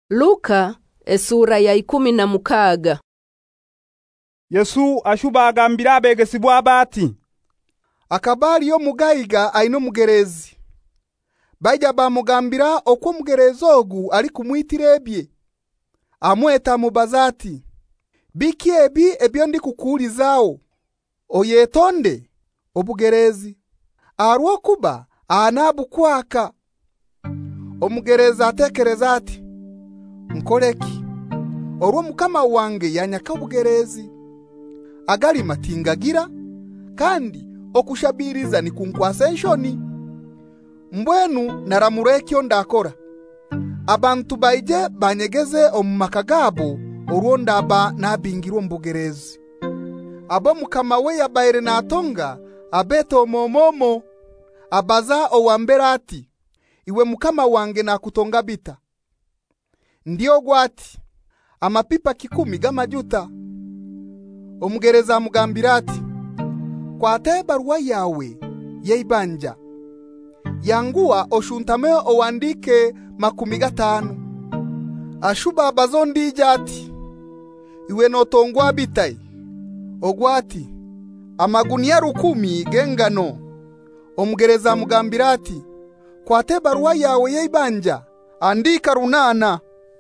Luka esura ya 16. Yesu ashuba agambira abegesibwa bati akabali yo mugayiga aino mugerezi baija bamugambira okwo mugerezi ogu ali kumwitirebye amweta mubazati biki ebi ebyo ndi kukuulizaawo oyetonde obugerezi arwo kuba anabukwaka. Omugereza atekereza ati nkoleki orwo mukama wange yanyaka obugerezi agali matingagira kandi okushabiriza ni kunkwasa enshoni mbwenu naramureki ondakora abantu baije banyegeze omumaka gabo orwo ndaba nabingirwa mbugerezi abo mukama we yabaire natonga abeto momomo abaza owambera ati iwe mukama wange nakutonga bita ndiyo gwati amapipa 10 gamajuta. Omugereza amugambira ati kwate barua yawe yeibanja yanguwa oshuntame owandike 15. Ashuba bazondija ati iwe notongwa bitai ogwati amagunia 10 gengano. Omugereza amugambira ati kwate barua yawe yeibanja andika 8.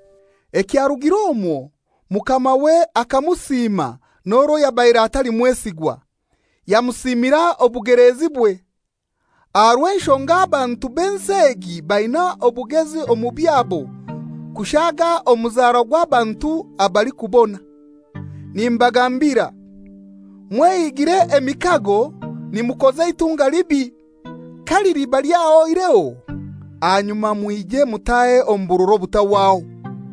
Ekyarugiromo mukama we akamusima noro yabaire atali mwesigwa yamusimira obugerezi bwe arwenshonga abantu bensegi baina obugezi omubyabo kushaga omuzaro gw'abantu abali kubona. Nimbagambira mweyigire emikago nimukoze itunga libi kali riba lyao ireo anyuma muije mutae ombururo butawao.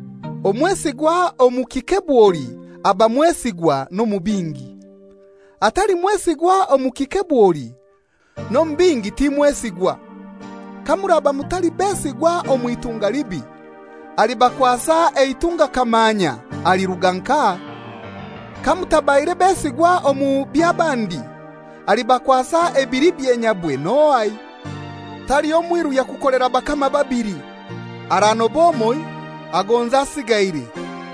Omwesigwa omukikebwoli aba mwesigwa no mubingi atali mwesigwa omukikebwoli no mbingi ti mwesigwa. Kamuraba mutali besigwa omuitunga libi alibakwasa eitunga kamanya aliruganka. Kamutabaire besigwa omu byabandi alibakwasa ebiribye nyabwe noai. Tali omwiru ya kukolera bakama babiri aranobomoy agonza sigaire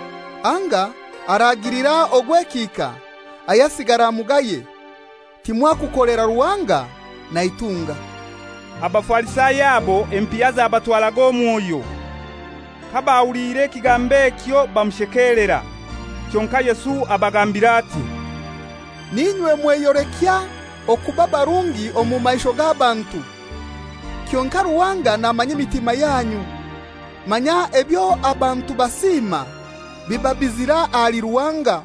anga aragirira ogwekika ayasigara mugaye timwa kukolera ruwanga na itunga. Abafarisayo abo empiyaza abatwalaga omwoyo kabawulire kigambe kyo bamushekerera kyonka Yesu abagambira ati ninywe mweyorekya okuba barungi omu maisho g'abantu kyonka ruwanga namanye mitima yanyu. Manya ebyo abantu basima bibabizira ali ruwanga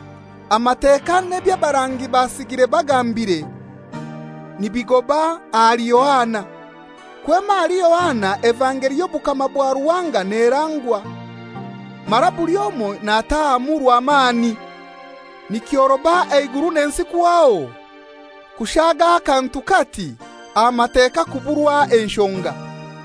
amateka nebya barangi basigire bagambire nibigoba ali Yohana kwema ali Yohana evangelio bukama bwa ruwanga nerangwa marabuliomo nataamuru amani nikioroba eiguru nensi kwao kushaga kantu kati amateka kuburwa enshonga.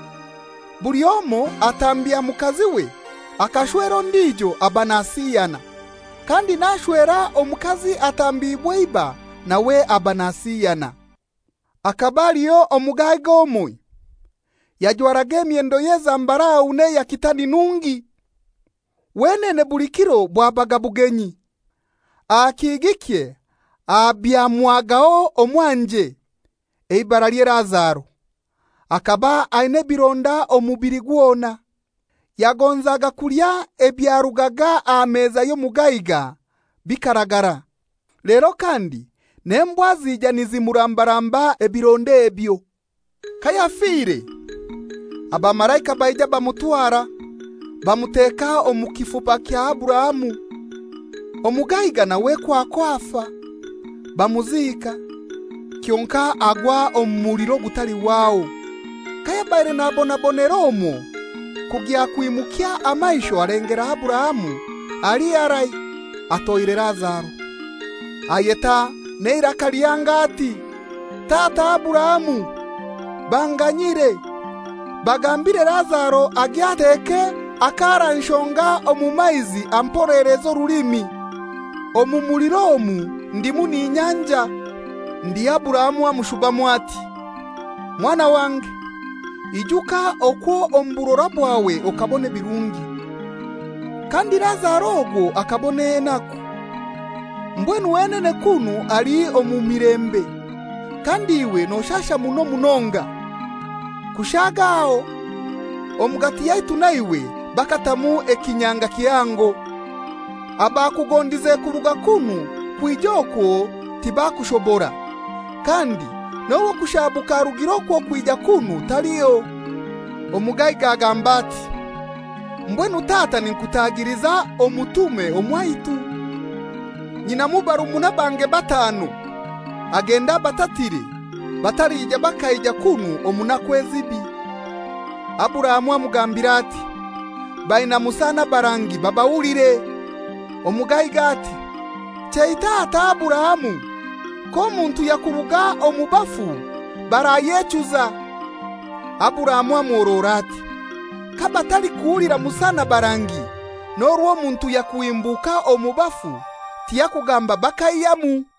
Buliomo atambia mukazi we akashwero ndijo abanasiyana kandi nashwera omukazi atambibwe iba nawe abanasiyana. Akabaliyo omugaigo omui yajwarage myendo yezambara une ya kitani nungi wenene bulikiro bwabaga bugenyi akigikye abyamwagao omwanje eibara lye Lazaro akaba aine bironda omubiri gwona yagonzaga kulya ebyarugaga ameza yo mugayiga bikaragara. Lero kandi nembwa zija nizimurambaramba ebironde ebyo kayafire abamarayika baija bamutwara bamuteka omukifupa kya Aburahamu. Omugayiga nawe kwafa bamuzika kyonka agwa omuliro gutali wao. Kayabaire nabonaboneromo kugya kwimukya amaisho arengera Aburahamu ali arai atoire Lazaro ayeta neira kaliyanga ati tata Aburahamu banganyire bagambire Lazaro agyateke akara nshonga omumaizi amporerezo rulimi omumuliromu ndimu ni nyanja. Ndi Aburahamu amushubamu ati mwana wange ijuka okwo omburora bwawe okabone birungi kandi Lazaro ogwo akabone nako. Mbwenu wenene kunu ali omumirembe, kandi iwe noshasha muno munonga. Kushagao omugati yaitu na iwe bakatamu ekinyanga kiyango. Abakugondize kuruga kunu kwijoko tibakushobora, kandi nowo kushabuka rugiroko kwija kunu taliyo. Omugayiga agamba ati, mbwenu tata ninkutagiriza omutume omwaitu. Nyina mubarumuna bange batanu agenda batatire batarija bakaija kunu omunakwezibi. Aburahamu amugambira ati, baina musana barangi babaulire. Omugayiga ati, cheitata Aburahamu, ko muntu yakuruga omubafu barayechuza. Aburahamu amworora ati, kabatali kuulira musana barangi norwo muntu yakuimbuka omubafu tiyakugamba bakayamu.